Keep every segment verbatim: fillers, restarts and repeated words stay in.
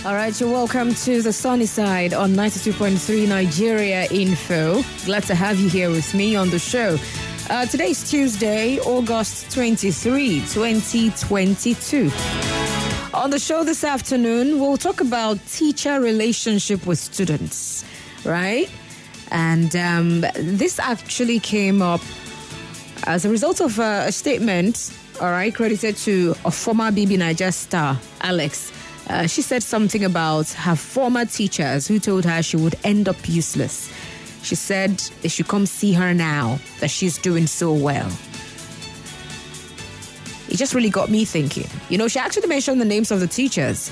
All right, you're welcome to the sunny side on ninety-two point three Nigeria Info. Glad to have you here with me on the show. Uh, today's Tuesday, August twenty-third, twenty twenty-two. On the show this afternoon, we'll talk about teacher relationship with students, right? And um, this actually came up as a result of uh, a statement, all right, credited to a former B B Naija star, Alex. Uh, she said something about her former teachers who told her she would end up useless. She said they should come see her now, that she's doing so well. It just really got me thinking. You know, she actually mentioned the names of the teachers.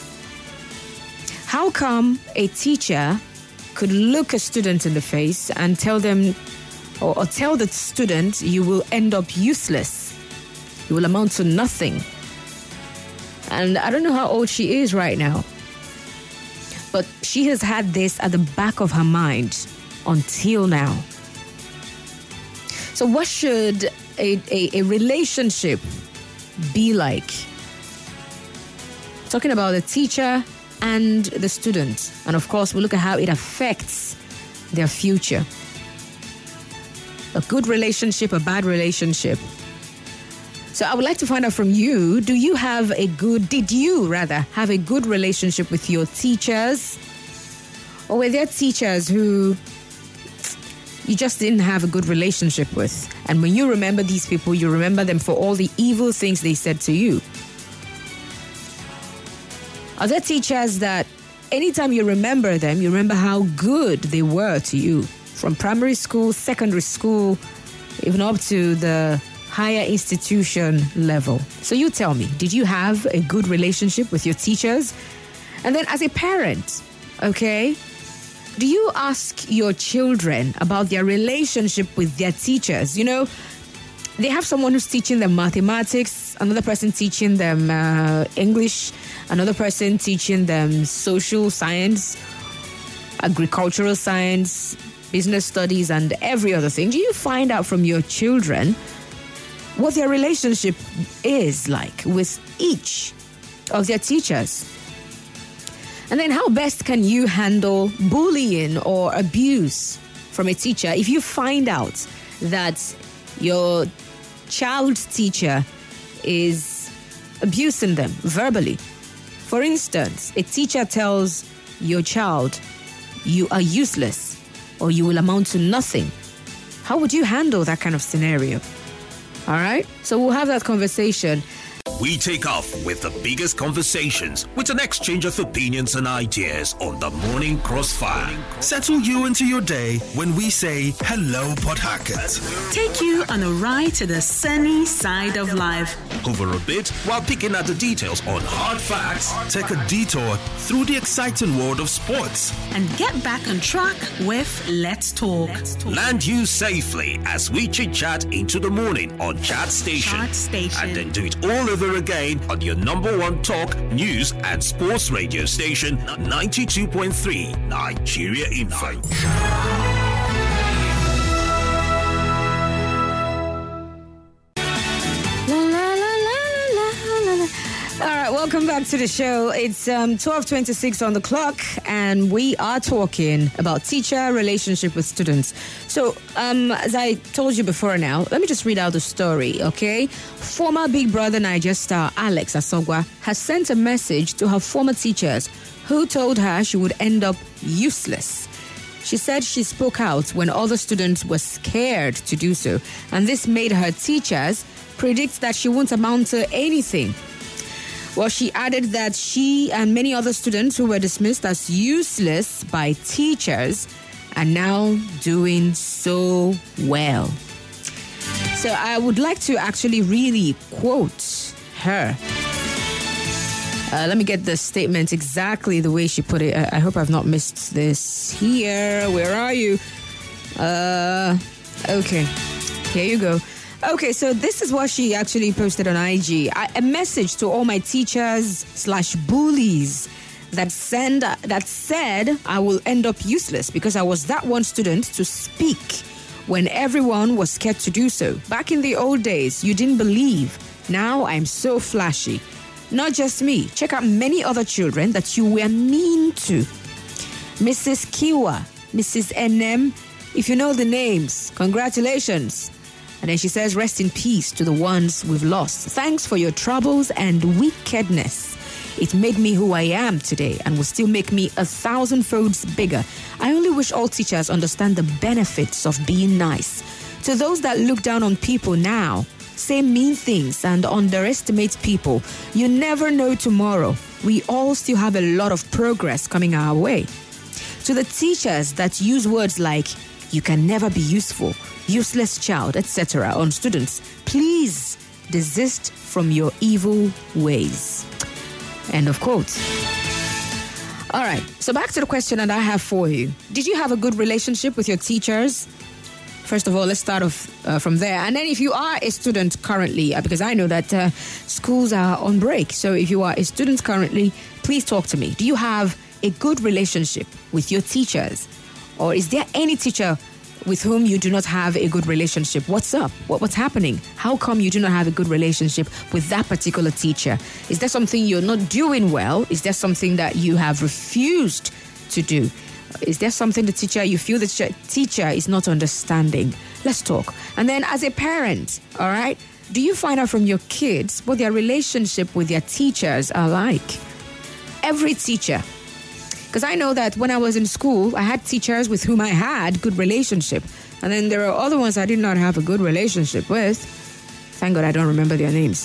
How come a teacher could look a student in the face and tell them, or, or tell the student, you will end up useless. You will amount to nothing. And I don't know how old she is right now, but she has had this at the back of her mind until now. So what should a, a, a relationship be like? Talking about the teacher and the student. And of course, we'll look at how it affects their future. A good relationship, a bad relationship. So I would like to find out from you, do you have a good, did you rather have a good relationship with your teachers? Or were there teachers who you just didn't have a good relationship with? And when you remember these people, you remember them for all the evil things they said to you. Are there teachers that anytime you remember them, you remember how good they were to you? From primary school, secondary school, even up to the higher institution level. So you tell me, did you have a good relationship with your teachers? And then as a parent, okay, do you ask your children about their relationship with their teachers? You know, they have someone who's teaching them mathematics, another person teaching them uh, English, another person teaching them social science, agricultural science, business studies, and every other thing. Do you find out from your children what their relationship is like with each of their teachers? And then how best can you handle bullying or abuse from a teacher if you find out that your child's teacher is abusing them verbally? For instance, a teacher tells your child, you are useless or you will amount to nothing. How would you handle that kind of scenario? All right, so we'll have that conversation. We take off with the biggest conversations with an exchange of opinions and ideas on the Morning Crossfire. Settle you into your day when we say hello, Port Harcourt. Take you on a ride to the sunny side of life. Over a bit while picking at the details on hard facts. Take a detour through the exciting world of sports. And get back on track with Let's Talk. Let's Talk. Land you safely as we chit-chat into the morning on Chat Station. Chat Station. And then do it all over again on your number one talk, news and sports radio station, ninety-two point three Nigeria Info. All right, welcome back to the show. It's um, twelve twenty-six on the clock, and we are talking about teacher relationship with students. So, um, as I told you before now, let me just read out the story, okay? Former Big Brother Naija star Alex Asogwa has sent a message to her former teachers who told her she would end up useless. She said she spoke out when other students were scared to do so, and this made her teachers predict that she won't amount to anything. Well, she added that she and many other students who were dismissed as useless by teachers are now doing so well. So I would like to actually really quote her. Uh, let me get the statement exactly the way she put it. I, I hope I've not missed this here. Where are you? Uh, okay, here you go. Okay, so this is what she actually posted on I G. I, a message to all my teachers slash bullies that send that said I will end up useless because I was that one student to speak when everyone was scared to do so. Back in the old days, you didn't believe. Now I'm so flashy. Not just me. Check out many other children that you were mean to. Missus Kiwa, Missus N M, if you know the names, congratulations. And then she says, rest in peace to the ones we've lost. Thanks for your troubles and wickedness. It made me who I am today and will still make me a thousand folds bigger. I only wish all teachers understand the benefits of being nice. To those that look down on people now, say mean things and underestimate people, you never know tomorrow. We all still have a lot of progress coming our way. To the teachers that use words like, you can never be useful, useless child, et cetera on students, please desist from your evil ways. End of quote. All right, so back to the question that I have for you. Did you have a good relationship with your teachers? First of all, let's start off uh, from there. And then if you are a student currently, uh, because I know that uh, schools are on break. So if you are a student currently, please talk to me. Do you have a good relationship with your teachers? Or is there any teacher with whom you do not have a good relationship? What's up? What, what's happening? How come you do not have a good relationship with that particular teacher? Is there something you're not doing well? Is there something that you have refused to do? Is there something the teacher, you feel the teacher is not understanding? Let's talk. And then as a parent, all right, do you find out from your kids what their relationship with their teachers are like? Every teacher. Because I know that when I was in school, I had teachers with whom I had good relationship. And then there are other ones I did not have a good relationship with. Thank God I don't remember their names.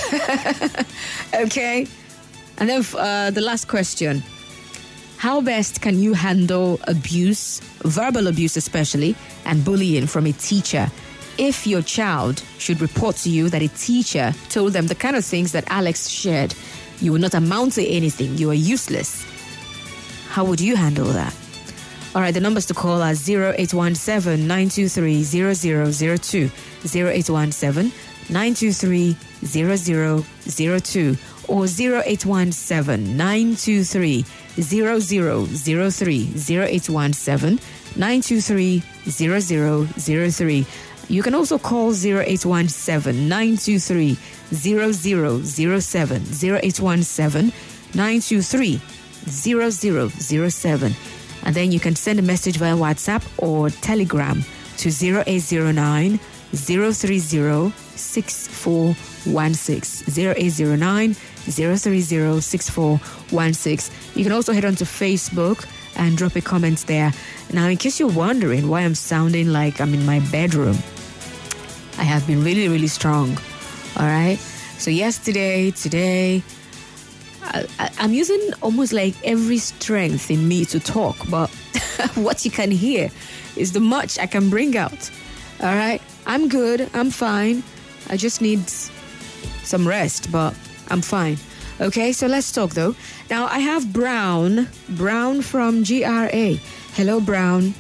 Okay. And then uh, the last question. How best can you handle abuse, verbal abuse especially, and bullying from a teacher if your child should report to you that a teacher told them the kind of things that Alex shared? You will not amount to anything. You are useless. How would you handle that? All right, the numbers to call are zero eight one seven, nine two three, zero zero zero two, zero eight one seven, nine two three, zero zero zero two, or zero eight one seven, nine two three, zero zero zero three, zero eight one seven, nine two three, zero zero zero three. You can also call zero eight one seven, nine two three, zero zero zero seven, zero eight one seven, nine two three, zero zero zero seven. And then you can send a message via WhatsApp or Telegram to zero eight zero nine, zero three zero, six four one six, zero eight zero nine, zero three zero, six four one six. You can also head on to Facebook and drop a comment there. Now, in case you're wondering why I'm sounding like I'm in my bedroom, I have been really, really strong. All right. So yesterday, today, I, I, I'm using almost like every strength in me to talk, but what you can hear is the much I can bring out. All right. I'm good. I'm fine. I just need some rest, but I'm fine. Okay, so let's talk though. Now I have Brown, Brown from G R A. Hello, Brown.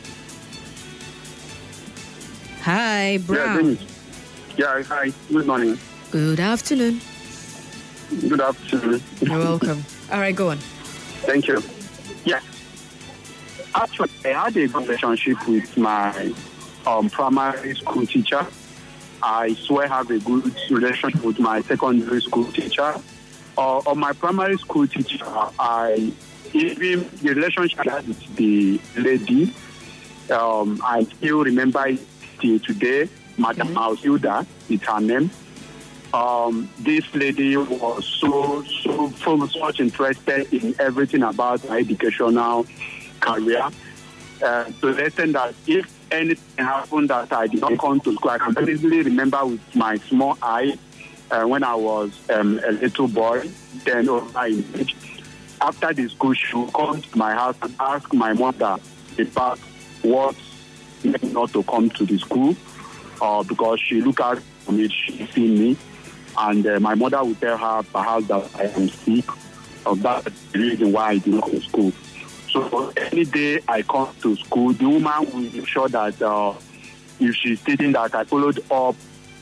Hi, Brown. Yeah, yeah, hi. Good morning. Good afternoon. Good afternoon. You're welcome. All right, go on. Thank you. Yeah. Actually, I had a good relationship with my um, primary school teacher. I swear I have a good relationship with my secondary school teacher. Uh, on my primary school teacher, I even the relationship I had with the lady, um, I still remember it till today. Madam mm-hmm. Alhilda, it's her name. Um, this lady was so, so, so much interested in everything about my educational career. Uh, to the extent that if anything happened that I did not come to school, I can easily remember with my small eye uh, when I was um, a little boy, then over in age. After the school, she would come to my house and ask my mother about what made me not to come to the school, uh, because she looked at me, she seen me. And uh, my mother would tell her perhaps that I am sick, or that's the reason why I did not go to school. So any day I come to school, the woman will make sure that uh, if she's stating that I followed up,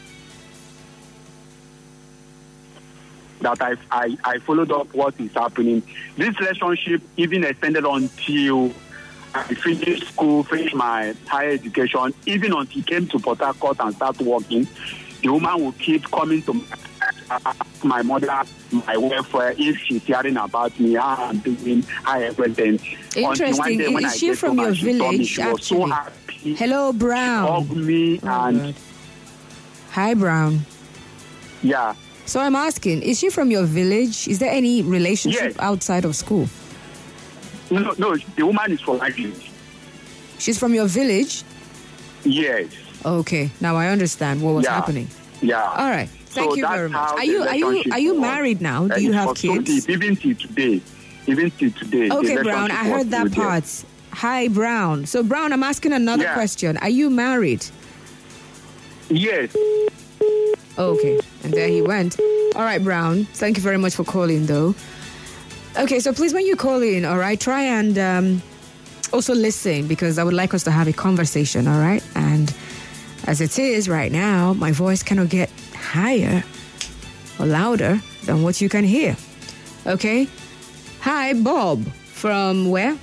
that I, I, I followed up what is happening. This relationship even extended until I finished school, finished my higher education, even until I came to Port Harcourt and started working. The woman will keep coming to me ask my mother, my welfare, if she's hearing about me, how I'm doing, how everything. Interesting. Day, is she from your she village, me, she actually? Was so happy. Hello, Brown. She hugged me oh, and... God. Hi, Brown. Yeah. So I'm asking, is she from your village? Is there any relationship yes. outside of school? No, no, the woman is from my village. She's from your village? Yes. Okay, now I understand what was yeah. happening. Yeah. All right. Thank so you very much. Are you are you are you married now? Do you have kids? So deep, even till today. Even till today. Okay, Brown, I heard that part. There. Hi, Brown. So, Brown, I'm asking another yeah. question. Are you married? Yes. Okay, and there he went. All right, Brown. Thank you very much for calling, though. Okay, so please, when you call in, all right, try and um, also listen, because I would like us to have a conversation, all right? And as it is right now, my voice cannot get higher or louder than what you can hear. Okay? Hi, Bob. From where?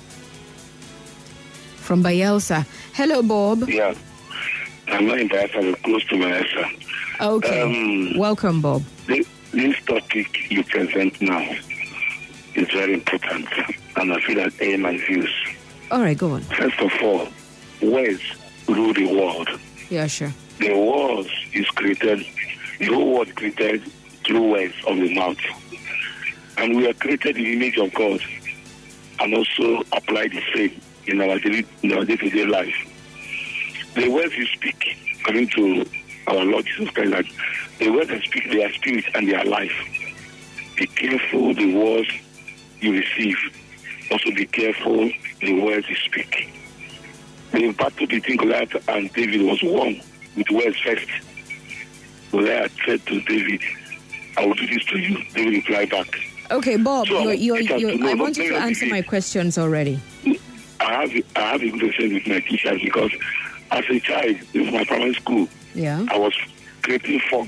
From Bayelsa. Hello, Bob. Yeah. I'm not in Bayelsa, I'm close to Bayelsa. Okay. Um, Welcome, Bob. This, this topic you present now is very important, and I feel that I my views. All right, go on. First of all, words rule the world. Yeah, sure. The world is created, the whole world created through words of the mouth. And we are created in the image of God, and also apply the same in our daily, in our day-to-day life. The words you speak, according to our Lord Jesus Christ, that the words that speak, they are spirit and they are life. Be careful the words you receive. Also be careful the words you speak. The battle between Goliath and David was won with words first. Goliath said to David, I will do this to you. David replied back. Okay, Bob, so you're, you're, you're, know, I want you to answer my questions already. I have, I have a good experience with my teachers, because as a child, in my primary school, yeah. I was creating fun.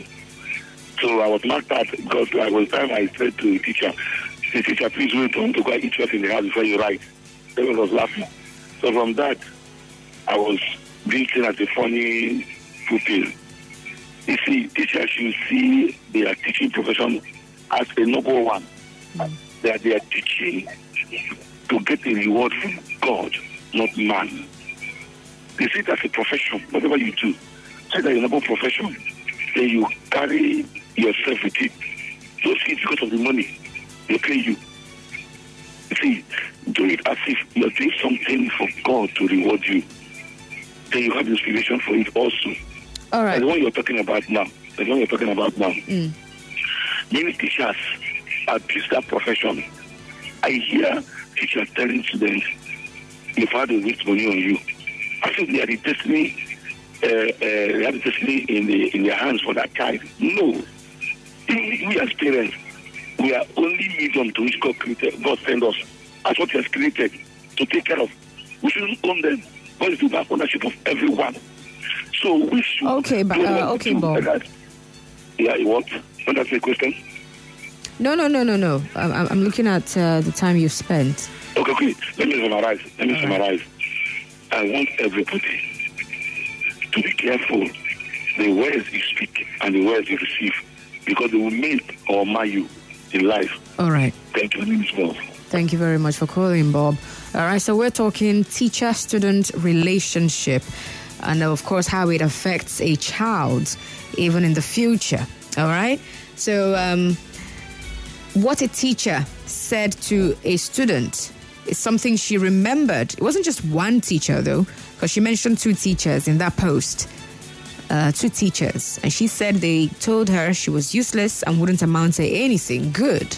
So I was marked out, because like one time I said to the teacher, the teacher, please wait on to go eat first in the house before you write. Everyone was laughing. So from that, I was being seen as a funny pupil. You see, teachers should see their teaching profession as a noble one. Mm. That they are teaching to get a reward from God, not man. They see it as a profession, whatever you do. Say that it's a noble profession. Then you carry yourself with it. Don't see it because of the money they pay you. You see, do it as if you're doing something for God to reward you. Then you have inspiration for it also. All right. The one you're talking about now. The one you're talking about now. Mm. Many teachers abuse that profession. I hear teachers telling students, your father waste money on you. I think they are the destiny, uh, uh, they have the destiny in, the, in their hands for that child. No. We, we as parents, we are only medium to which God created, God sent us as what He has created to take care of. We shouldn't own them. God is the ownership of everyone. So we should. Okay, but uh, okay, Bob. Like yeah, you want? Want to ask a question? No, no, no, no, no. I'm, I'm looking at uh, the time you've spent. Okay, okay. Let me summarize. Let me All summarize. Right. I want everybody to be careful the words you speak and the words you receive, because they will make or mar you in life. All right. Thank you. My name is Bob. Thank you very much for calling, Bob. All right, so we're talking teacher-student relationship, and of course how it affects a child even in the future. All right, so um, what a teacher said to a student is something she remembered. It wasn't just one teacher, though, because she mentioned two teachers in that post. Uh, two teachers. And she said they told her she was useless and wouldn't amount to anything good.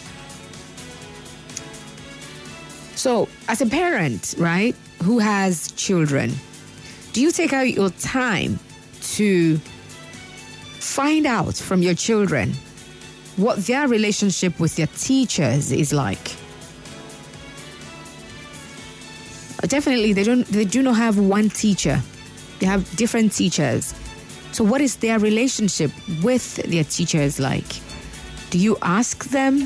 So, as a parent, right, who has children, do you take out your time to find out from your children what their relationship with their teachers is like? Definitely, they don't. They do not have one teacher. They have different teachers. So what is their relationship with their teachers like? Do you ask them?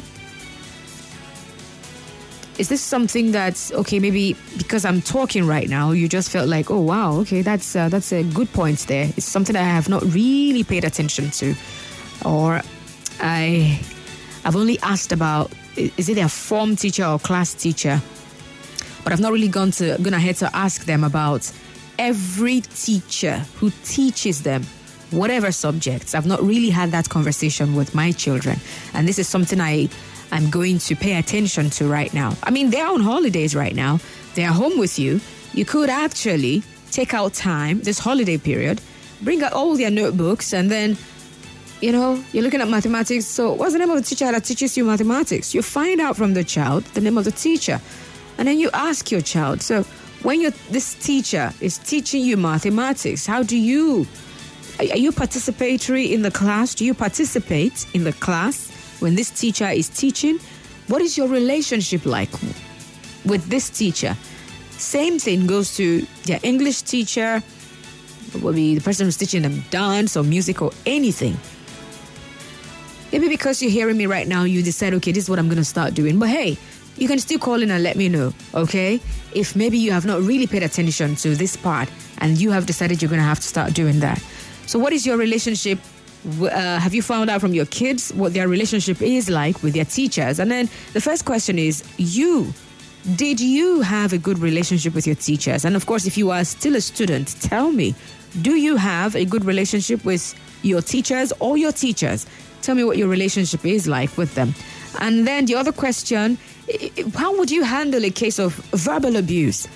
Is this something that's, okay, maybe because I'm talking right now, you just felt like, oh, wow, okay, that's uh, that's a good point there. It's something that I have not really paid attention to. Or I, I've only asked about, is it a form teacher or class teacher? But I've not really gone to gone ahead to ask them about every teacher who teaches them whatever subjects. I've not really had that conversation with my children. And this is something I, I'm going to pay attention to right now. I mean, they're on holidays right now. They're home with you. You could actually take out time, this holiday period, bring out all their notebooks, and then, you know, you're looking at mathematics. So what's the name of the teacher that teaches you mathematics? You find out from the child the name of the teacher. And then you ask your child, so when you're, this teacher is teaching you mathematics, how do you, are you participatory in the class? Do you participate in the class when this teacher is teaching? What is your relationship like with this teacher? Same thing goes to their English teacher, will be the person who's teaching them dance or music or anything. Maybe because you're hearing me right now, you decide, okay, this is what I'm going to start doing. But hey, you can still call in and let me know, okay? If maybe you have not really paid attention to this part and you have decided you're going to have to start doing that. So what is your relationship? Uh, have you found out from your kids what their relationship is like with their teachers? And then the first question is, you, did you have a good relationship with your teachers? And of course, if you are still a student, tell me, do you have a good relationship with your teachers or your teachers? Tell me what your relationship is like with them. And then the other question, how would you handle a case of verbal abuse?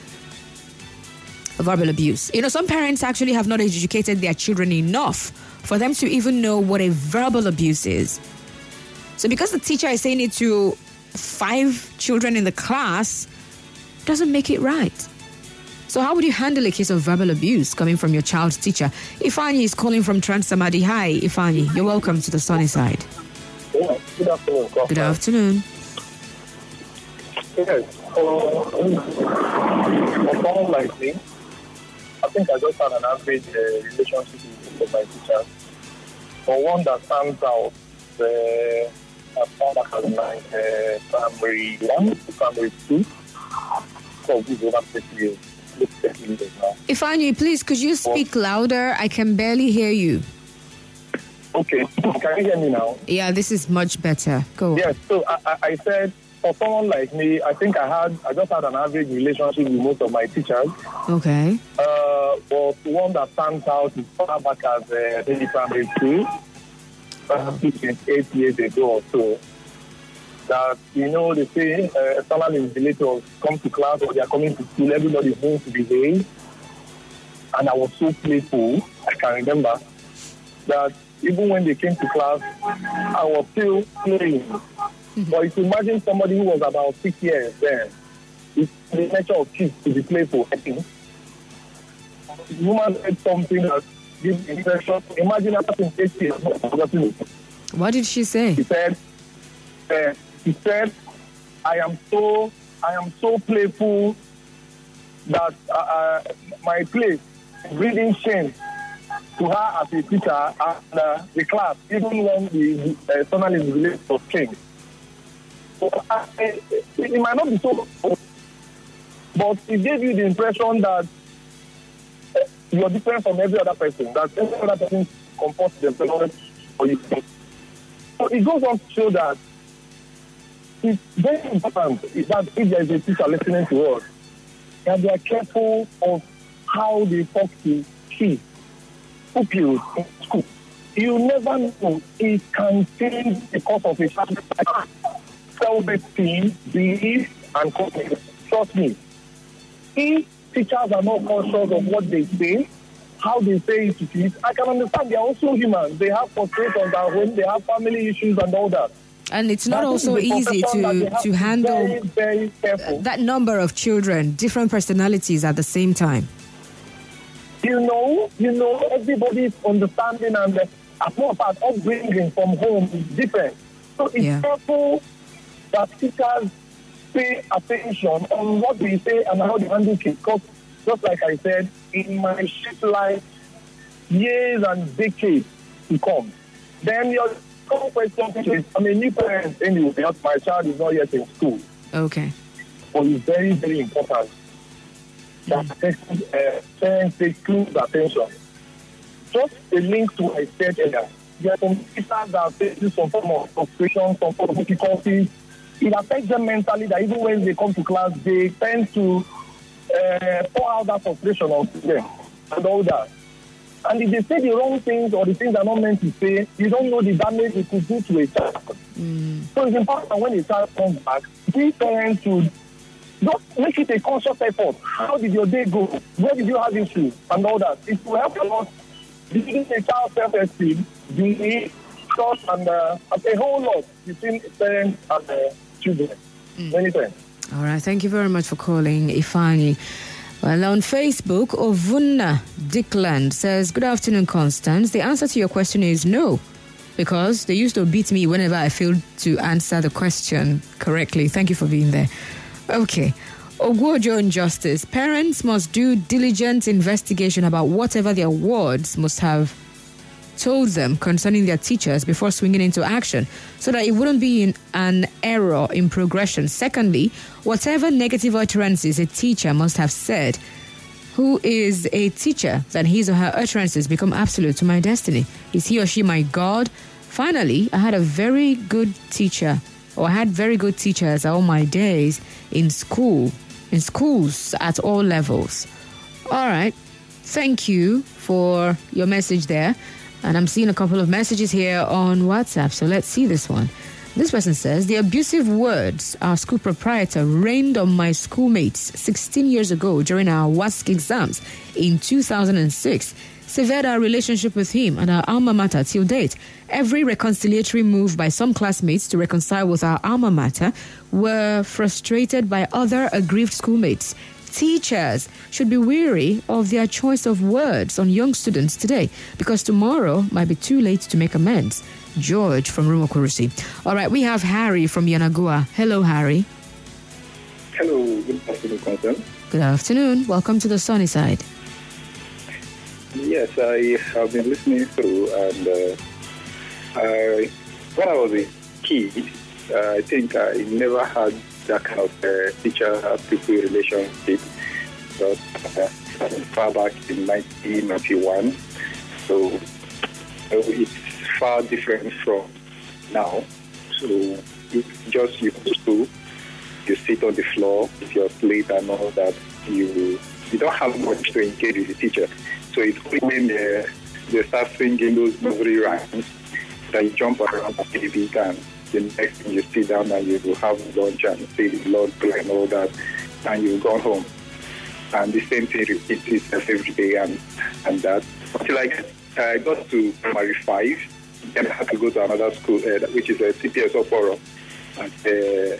Verbal abuse. You know, some parents actually have not educated their children enough for them to even know what a verbal abuse is. So because the teacher is saying it to five children in the class, doesn't make it right. So how would you handle a case of verbal abuse coming from your child's teacher? Ifani is calling from Transamadi. Hi, Ifani. You're welcome to the sunny side. Yeah, good afternoon. God. Good afternoon. Yes. For, for someone like me, I think I just had an average uh, relationship with my teachers. For one that stands out, uh, I found that as my uh, primary one, primary two, for these over thirty years. Ifani, please, could you speak louder? I can barely hear you. Okay, can you hear me now? Yeah, this is much better. Go on. Yes, so I, I, I said, for someone like me, I think I had, I just had an average relationship with most of my teachers. Okay. Uh, but one that stands out is far back as uh, maybe primary two, uh, eight years ago or so. That, you know, they say uh, external invigilators come to class or they are coming to school, everybody is going to behave. And I was so playful, I can remember, that even when they came to class, I was still playing. Mm-hmm. But if you imagine somebody who was about six years then, it's the nature of kids to be playful, I think. The woman said something that gives the impression, imagine after eight years. What did she say? She said, uh, she said, I am so, I am so playful that uh, uh, my place is breathing shame to her as a teacher and uh, the class, even when the uh, external invigilators came. So, uh, it, it might not be so, but it gave you the impression that uh, you're different from every other person, that every other person comports themselves for you. So it goes on to show that it's very important that if there is a teacher listening to us, that they are careful of how they talk to kids, pupils in school. You never know, it can change the course of a child's life. Self-esteem, belief, and confidence. Trust me. If teachers are not conscious of what they say, how they say it to kids, I can understand they are also human. They have frustrations at home, they have family issues and all that. And it's not also easy to, to handle very, very careful. that number of children, different personalities at the same time. You know, you know, everybody's understanding and the apart upbringing from home is different. So it's Yeah. careful that teachers pay attention on what they say and how they handle kids. Because just like I said, in my shit life, years and decades to come, then your common question is, I'm a new parent anyway, my child is not yet in school. Okay. But it's very, very important that uh, parents take close attention. Just a link to what I said earlier. there are some teachers that are facing some form of frustration, some form of difficulties. It affects them mentally that even when they come to class, they tend to uh, pour out that frustration on them and all that. And if they say the wrong things or the things they're not meant to say, you don't know the damage it could do to a child. Mm. So it's important that when a child comes back, these parents should just make it a conscious effort. How did your day go? Where did you have issues? And all that. It will help a lot building a child's self-esteem, the trust, and uh, a whole lot between parents and uh, children. Mm. Many thanks. All right. Thank you very much for calling, Ifani. Well, on Facebook, Ovuna Dickland says, good afternoon, Constance. The answer to your question is no, because they used to beat me whenever I failed to answer the question correctly. Thank you for being there. Okay. Ogwojo Injustice. Parents must do diligent investigation about whatever their wards must have told them concerning their teachers before swinging into action, so that it wouldn't be in an error in progression. Secondly, whatever negative utterances a teacher must have said, who is a teacher, that his or her utterances become absolute to my destiny. Is he or she my God? Finally, I had a very good teacher, or I had very good teachers all my days in school, in schools at all levels. All right. Thank you for your message there. And I'm seeing a couple of messages here on WhatsApp. So let's see this one. This person says, the abusive words our school proprietor rained on my schoolmates sixteen years ago during our W A S C exams in two thousand six severed our relationship with him and our alma mater till date. Every reconciliatory move by some classmates to reconcile with our alma mater were frustrated by other aggrieved schoolmates. Teachers should be wary of their choice of words on young students today, because tomorrow might be too late to make amends. George from Rumokurusi. All right, we have Harry from Yanagua. Hello, Harry. Hello, good afternoon, Constance. Good afternoon. Welcome to the sunny side. Yes, I have been listening through, and uh, I, when I was a kid, uh, I think I never had that kind of uh, teacher-pupil relationship, but uh, far back in nineteen ninety-one. So uh, it's far different from now. So it's just you go to school, you sit on the floor with your plate and all that. You you don't have much to engage with the teacher. So it's only when uh, they start singing those nursery rhymes that you jump around a bit, and the next thing you sit down and you will have lunch and say the Lord Prayer and all that, and you've gone home. And the same thing repeats itself every day and, and that. Until I, get, I got to primary five, then I had to go to another school, uh, which is a C P S Oporo, and uh,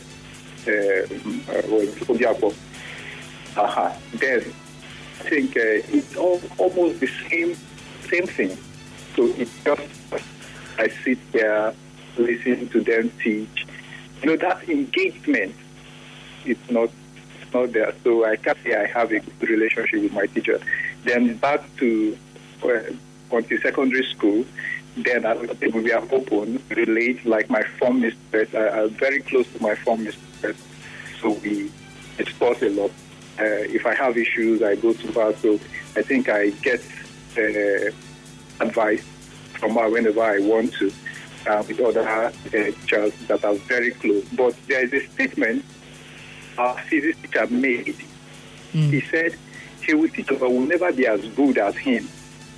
uh, uh, uh-huh. Then I think uh, it's all, almost the same same thing. So it's just, I sit there, listen to them teach. You know, that engagement is not, it's not there. So I can't say I have a good relationship with my teacher. Then back to uh, until secondary school, then I was able to be open, relate, like my form mistress. I, I'm very close to my form mistress. So we discuss a lot. Uh, if I have issues, I go to her. So I think I get uh, advice from her whenever I want to, uh, with other uh, teachers that are very close. But there is a statement our physics teacher made. Mm. He said he will teach us, but will never be as good as him.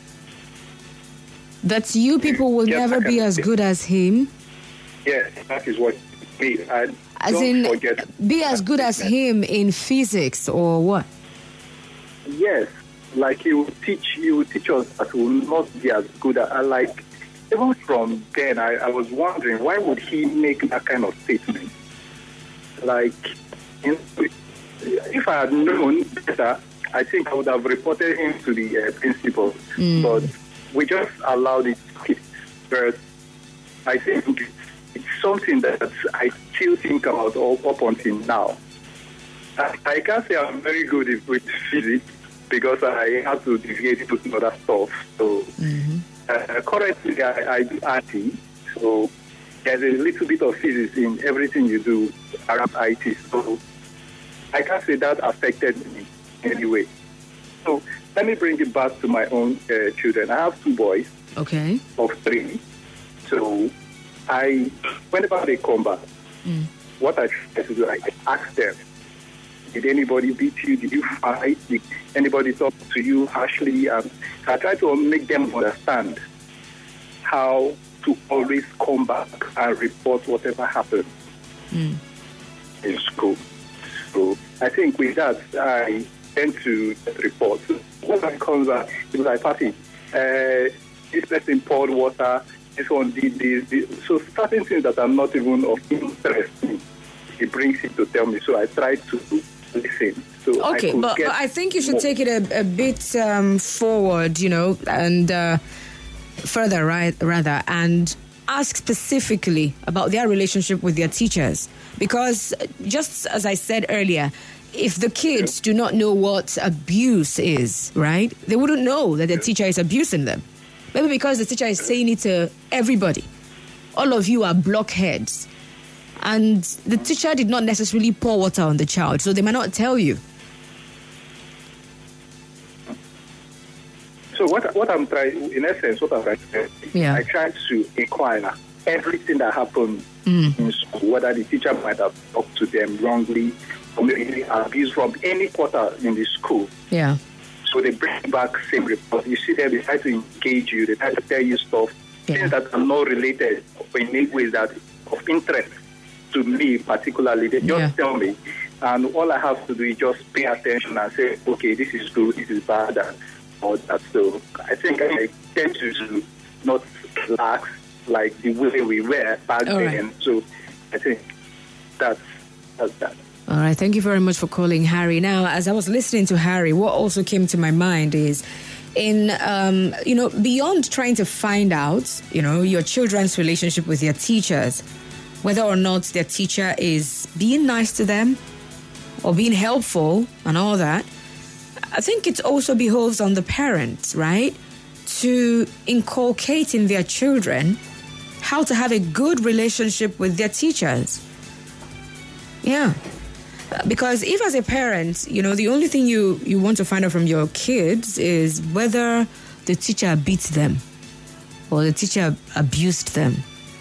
That you people will yes, never be as good as him? Yes, that is what he made. I as in, be as good as him in physics or what? Yes, like he will teach, he will teach us that we will not be as good as, uh, like, even from then, I, I was wondering, why would he make that kind of statement? Like, in, if I had known better, I think I would have reported him to the uh, principal. Mm. But we just allowed it to keep. But I think it's something that I still think about all, up until now. I, I can't say I'm very good with physics because I have to deviate into some other stuff. So mm-hmm. uh, currently I, I do I T, so there's a little bit of physics in everything you do around I T. So I can't say that affected me in any way. So let me bring it back to my own uh, children. I have two boys. Okay. Of three. So I, whenever they come back, Mm. what I try to do, I ask them, did anybody beat you? Did you fight? Did anybody talk to you harshly? Um, I try to make them understand how to always come back and report whatever happened Mm. in school. So I think with that, I tend to report. When I come back, it's like, Papi, uh, this person poured water, this one did this, this. So certain things that are not even of interest, he brings it to tell me. So I try to listen. So Okay, I could but, get but I think you should more. take it a, a bit um, forward, you know, and uh, further, right, rather, and ask specifically about their relationship with their teachers. Because just as I said earlier, if the kids do not know what abuse is, right, they wouldn't know that the teacher is abusing them. Maybe because the teacher is saying it to everybody. All of you are blockheads. And the teacher did not necessarily pour water on the child, so they might not tell you. So what what I'm trying, in essence, what I'm trying to say, Yeah. I try to inquire everything that happened Mm. in school, whether the teacher might have talked to them wrongly, or maybe abused from any quarter in the school. Yeah. So they bring back same report. You see them, they try to engage you, they try to tell you stuff, Yeah. things that are not related in any ways that of interest to me particularly. They just Yeah. tell me, and all I have to do is just pay attention and say, okay, this is good, this is bad, and all that. So I think I tend to, to not relax like the way we were back All then. right. So I think that's that's that. All right. Thank you very much for calling, Harry. Now, as I was listening to Harry, what also came to my mind is in, um, you know, beyond trying to find out, you know, your children's relationship with their teachers, whether or not their teacher is being nice to them or being helpful and all that, I think it also behoves on the parents, right, to inculcate in their children how to have a good relationship with their teachers. Yeah. Because if as a parent, you know, the only thing you, you want to find out from your kids is whether the teacher beat them or the teacher abused them,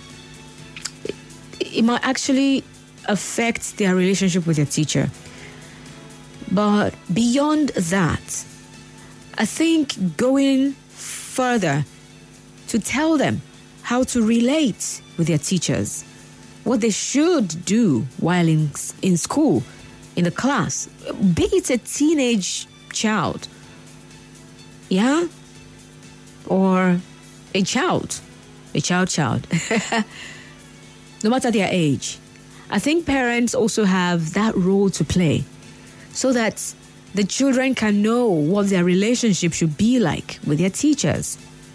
it, it might actually affect their relationship with their teacher. But beyond that, I think going further to tell them how to relate with their teachers, what they should do while in in school, in the class, be it a teenage child, yeah, or a child, a child child, no matter their age. I think parents also have that role to play so that the children can know what their relationship should be like with their teachers.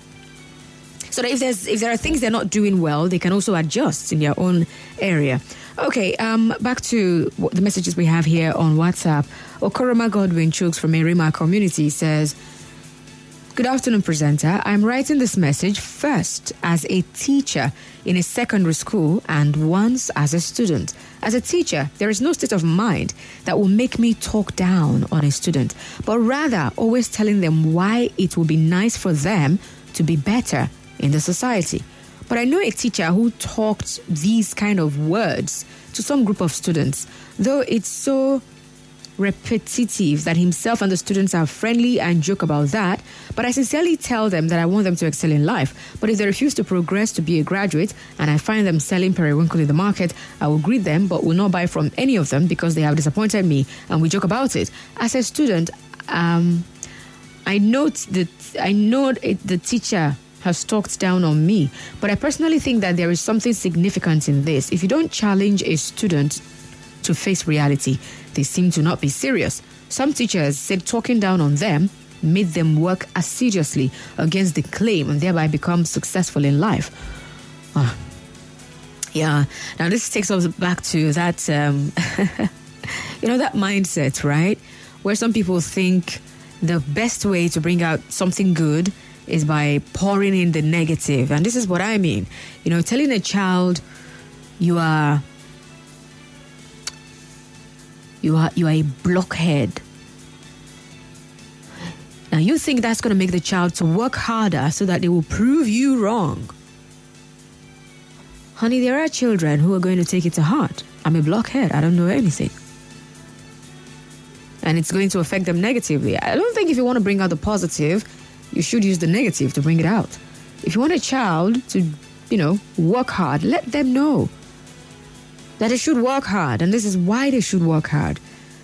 So that if there's if there are things they're not doing well, they can also adjust in their own area. Okay, um, back to the messages we have here on WhatsApp. Okoroma Godwin Chooks from Erima Community says, "Good afternoon, presenter. I'm writing this message first as a teacher in a secondary school and once as a student. As a teacher, there is no state of mind that will make me talk down on a student, but rather always telling them why it will be nice for them to be better in the society. But I know a teacher who talked these kind of words to some group of students, though it's so repetitive that himself and the students are friendly and joke about that, but I sincerely tell them that I want them to excel in life. But if they refuse to progress to be a graduate and I find them selling periwinkle in the market, I will greet them but will not buy from any of them because they have disappointed me, and we joke about it. As a student, um, I note that I know it, the teacher has talked down on me, but I personally think that there is something significant in this. If you don't challenge a student to face reality, they seem to not be serious. Some teachers said talking down on them made them work assiduously against the claim and thereby become successful in life." Oh. Yeah. Now this takes us back to that, um, you know, that mindset, right? Where some people think the best way to bring out something good is by pouring in the negative. And this is what I mean. You know, telling a child you are you are you are a blockhead. Now you think that's going to make the child to work harder so that they will prove you wrong. honey, there are children who are going to take it to heart. I'm a blockhead. I don't know anything. And it's going to affect them negatively. I don't think if you want to bring out the positive, you should use the negative to bring it out. If you want a child to, you know, work hard, let them know that they should work hard. And this is why they should work hard.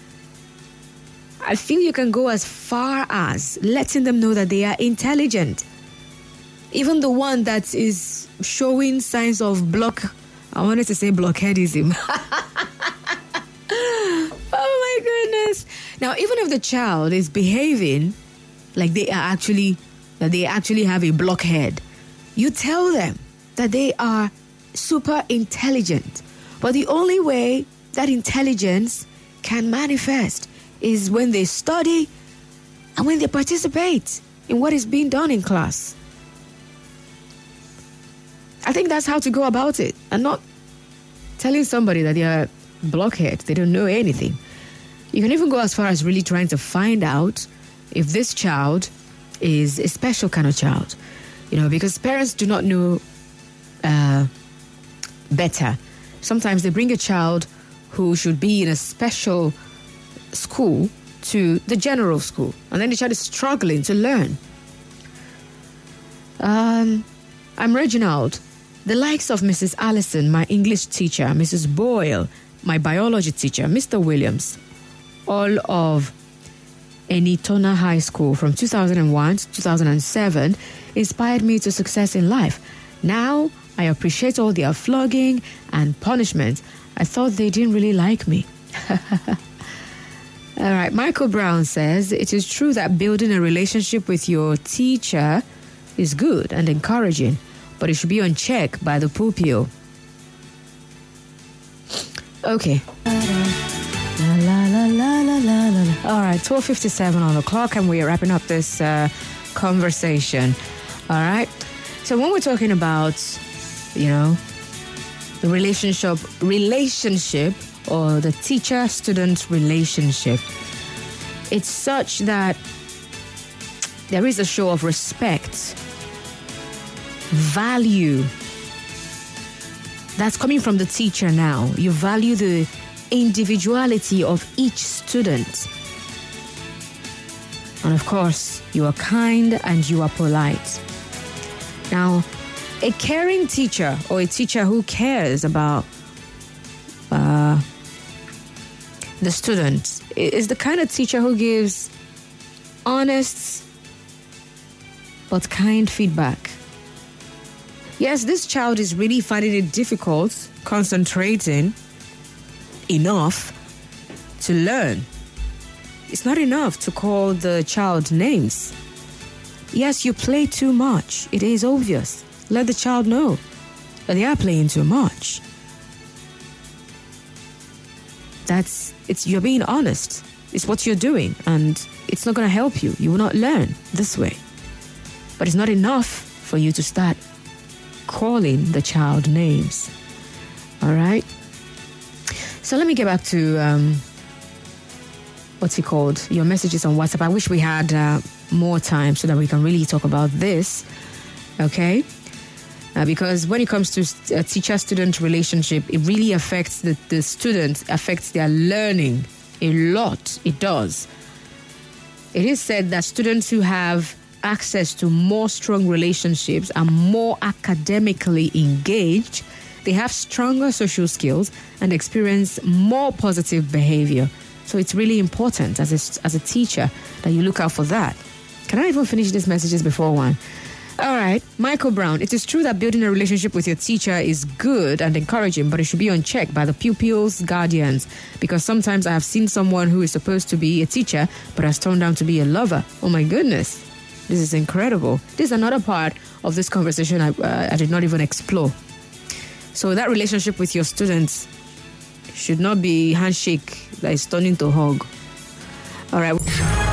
I feel you can go as far as letting them know that they are intelligent. Even the one that is showing signs of block, I wanted to say blockheadism. Oh my goodness. Now, even if the child is behaving like they are actually, that they actually have a blockhead, you tell them that they are super intelligent. But the only way that intelligence can manifest is when they study and when they participate in what is being done in class. I think that's how to go about it, and not telling somebody that they are blockheads, they don't know anything. You can even go as far as really trying to find out if this child is a special kind of child, you know, because parents do not know uh, better. Sometimes they bring a child who should be in a special school to the general school, and then the child is struggling to learn. Um, I'm Reginald. The likes of Missus Allison, my English teacher, Missus Boyle, my biology teacher, Mister Williams, all of Enitona High School from two thousand one to two thousand seven inspired me to success in life. Now, I appreciate all their flogging and punishment. I thought they didn't really like me. All right, Michael Brown says, it is true that building a relationship with your teacher is good and encouraging, but it should be on check by the pupil. Okay. La, la, la, la, la, la, la. All right, twelve fifty-seven on the clock, and we are wrapping up this uh, conversation. All right. So when we're talking about, you know, the relationship, relationship or the teacher-student relationship, it's such that there is a show of respect, value that's coming from the teacher now. You value the individuality of each student. And of course, you are kind and you are polite. Now, a caring teacher or a teacher who cares about uh, the student is the kind of teacher who gives honest but kind feedback. Yes, this child is really finding it difficult concentrating enough to learn. It's not enough to call the child names. Yes, you play too much. It is obvious. Let the child know that they are playing too much. That's, it's, you're being honest. It's what you're doing, and it's not going to help you. You will not learn this way. But it's not enough for you to start calling the child names. All right? So let me get back to, um, what's it called? Your messages on WhatsApp. I wish we had uh, more time so that we can really talk about this. Okay? Uh, because when it comes to a teacher-student relationship, it really affects the, the student, affects their learning a lot. It does. It is said that students who have access to more strong relationships are more academically engaged, they have stronger social skills and experience more positive behavior. So it's really important as a, as a teacher that you look out for that. Can I even finish these messages before one? All right, Michael Brown. It is true that building a relationship with your teacher is good and encouraging, but it should be on check by the pupils' guardians, because sometimes I have seen someone who is supposed to be a teacher but has turned out to be a lover. Oh my goodness. This is incredible. This is another part of this conversation I, uh, I did not even explore. So that relationship with your students should not be handshake that is turning to hug. All right.